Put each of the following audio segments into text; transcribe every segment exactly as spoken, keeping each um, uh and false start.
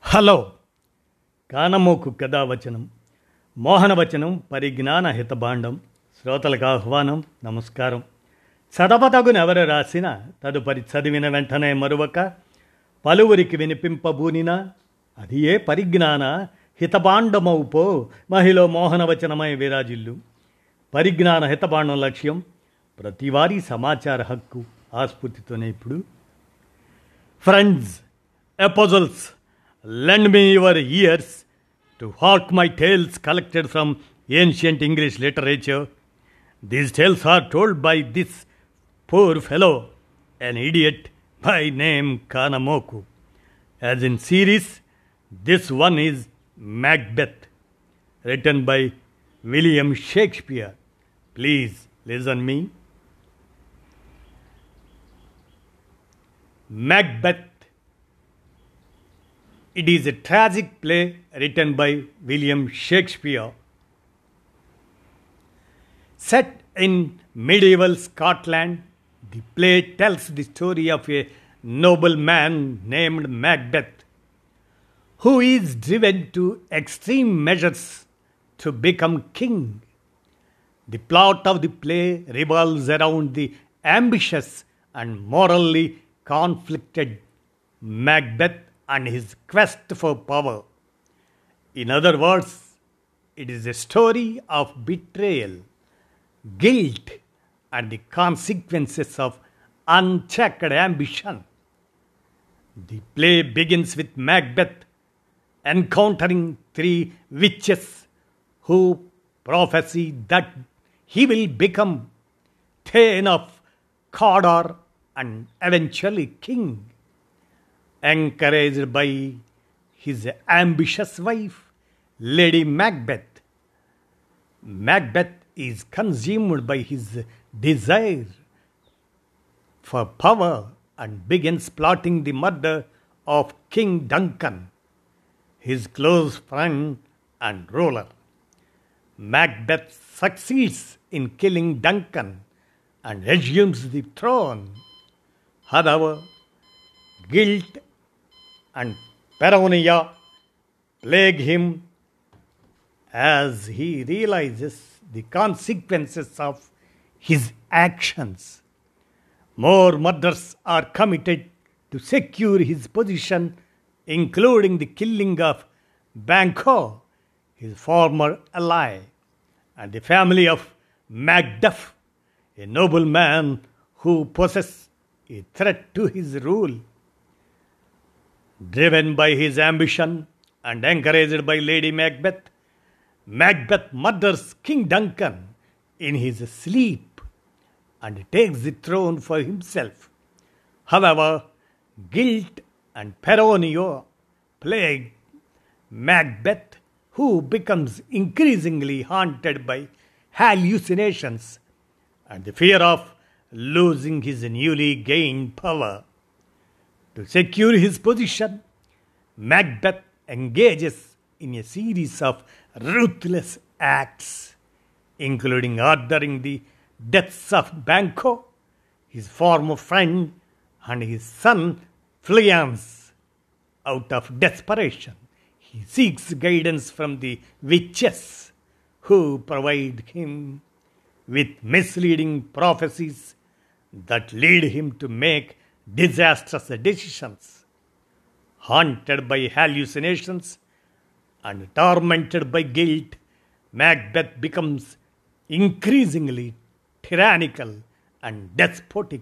Hello కానమోకు కథావచనం మోహనవచనం పరిజ్ఞాన హితభాండం శ్రోతలకు ఆహ్వానం నమస్కారం. చదవతగునెవరు రాసిన తదుపరి చదివిన వెంటనే మరువక పలువురికి వినిపింపబూనినా అది ఏ పరిజ్ఞాన హితభాండమవుపో మహిళ మోహనవచనమై విరాజిల్లు. పరిజ్ఞాన హితభాండం లక్ష్యం ప్రతివారీ సమాచార హక్కు ఆస్ఫూర్తితోనే ఇప్పుడు ఫ్రెండ్స్ ఎపోజల్స్ lend me your ears to hark my tales collected from ancient English literature. These tales are told by this poor fellow, an idiot by name Kanamoku. As in series, this one is Macbeth, written by William Shakespeare. Please listen me. Macbeth. It is a tragic play written by William Shakespeare. Set in medieval Scotland, the play tells the story of a noble man named Macbeth, who is driven to extreme measures to become king. The plot of the play revolves around the ambitious and morally conflicted Macbeth and his quest for power. In other words, it is a story of betrayal, guilt, and the consequences of unchecked ambition. The play begins with Macbeth encountering three witches who prophesy that he will become Thane of Cawdor and eventually king. Encouraged by his ambitious wife, Lady Macbeth, Macbeth is consumed by his desire for power and begins plotting the murder of King Duncan, his close friend and ruler. Macbeth succeeds in killing Duncan and assumes the throne. However, guilt and paranoia plague him as he realizes the consequences of his actions. More murders are committed to secure his position, including the killing of Banquo, his former ally, and the family of Macduff, a nobleman who poses a threat to his rule. Driven by his ambition and encouraged by Lady Macbeth, Macbeth murders King Duncan in his sleep and takes the throne for himself. However, guilt and paranoia plague Macbeth, who becomes increasingly haunted by hallucinations and the fear of losing his newly gained power. To secure his position, Macbeth engages in a series of ruthless acts, including ordering the deaths of Banquo, his former friend, and his son Fleance. Out of desperation, he seeks guidance from the witches, who provide him with misleading prophecies that lead him to make disastrous decisions. Haunted by hallucinations and tormented by guilt, Macbeth becomes increasingly tyrannical and despotic.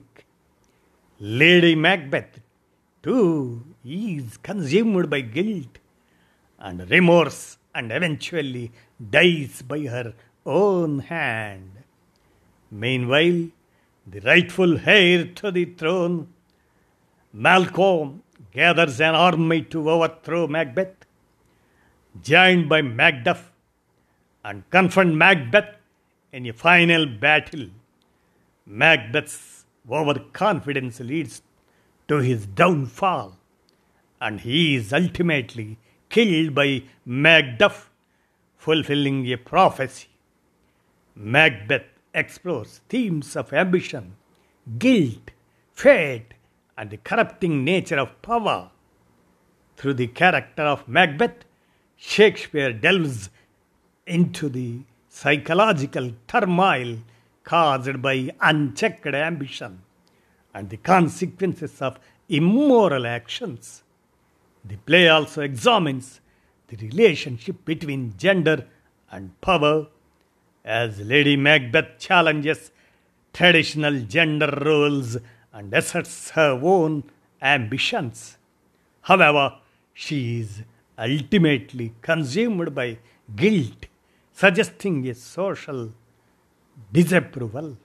Lady Macbeth, too, is consumed by guilt and remorse and eventually dies by her own hand. Meanwhile, the rightful heir to the throne, Malcolm, gathers an army to overthrow Macbeth. Joined by Macduff and confront Macbeth in a final battle, Macbeth's overconfidence leads to his downfall, and he is ultimately killed by Macduff, fulfilling a prophecy. Macbeth explores themes of ambition, guilt, fate, and the corrupting nature of power. Through the character of Macbeth, Shakespeare delves into the psychological turmoil caused by unchecked ambition and the consequences of immoral actions. The play also examines the relationship between gender and power, as Lady Macbeth challenges traditional gender roles and asserts her own ambitions. However, she is ultimately consumed by guilt, suggesting a social disapproval,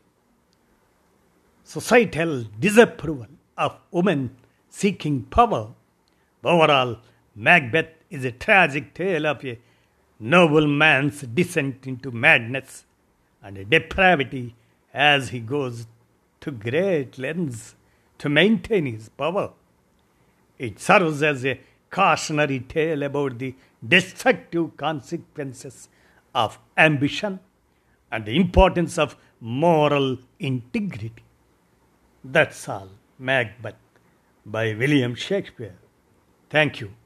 societal disapproval of women seeking power. Overall, Macbeth is a tragic tale of a nobleman's descent into madness and depravity as he goes to great lengths to maintain his power. It serves as a cautionary tale about the destructive consequences of ambition and the importance of moral integrity. That's all. Macbeth by William Shakespeare. Thank you.